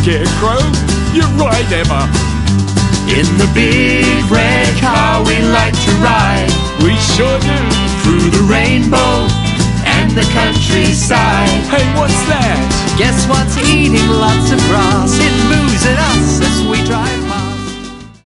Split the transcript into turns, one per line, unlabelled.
Scarecrow. You're right, Emma.
In the big red car we like to ride,
We sure do.
through the rainbow and the countryside.
Hey, what's that?
Guess what's eating lots of grass? It moves at us